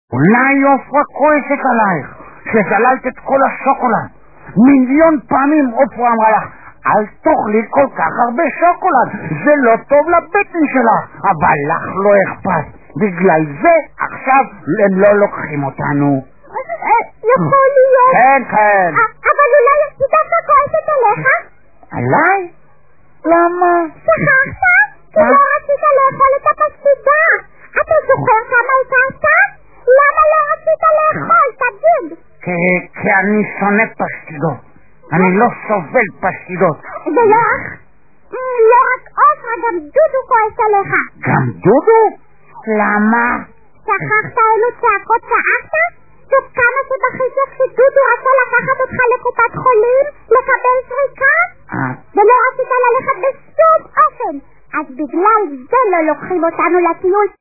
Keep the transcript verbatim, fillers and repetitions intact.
אולי עופרה כועסת עלייך, שזללת את כל השוקולד. מיליון פעמים עופרה אמרה לך, אל תאכלי כל כך הרבה שוקולד, זה לא טוב לבטן שלך, אבל לך לא אכפת. בגלל זה עכשיו הם לא לוקחים אותנו. יכול להיות. כן, כן. אבל אולי היא דווקא כועסת עליך? עליי? למה? שכחת? כי לא רצית לאכול את הפסטידה. אתה זוכר כמה היא כעסה? למה לא רצית לאכול? תגיד. כי אני שונא פסטידות. אני לא סובל פסטידות. ולך? לא רק עופרה, גם דודו כועס עליך. גם דודו? למה? שכחת אילו צעקות צעקת? וכמה שבחית לך שדודו רצה לקחת אותך לקופת חולים, לקבל זריקה? ולא רצית ללכת בשום אופן. אז בגלל זה לא לוקחים אותנו לטיול.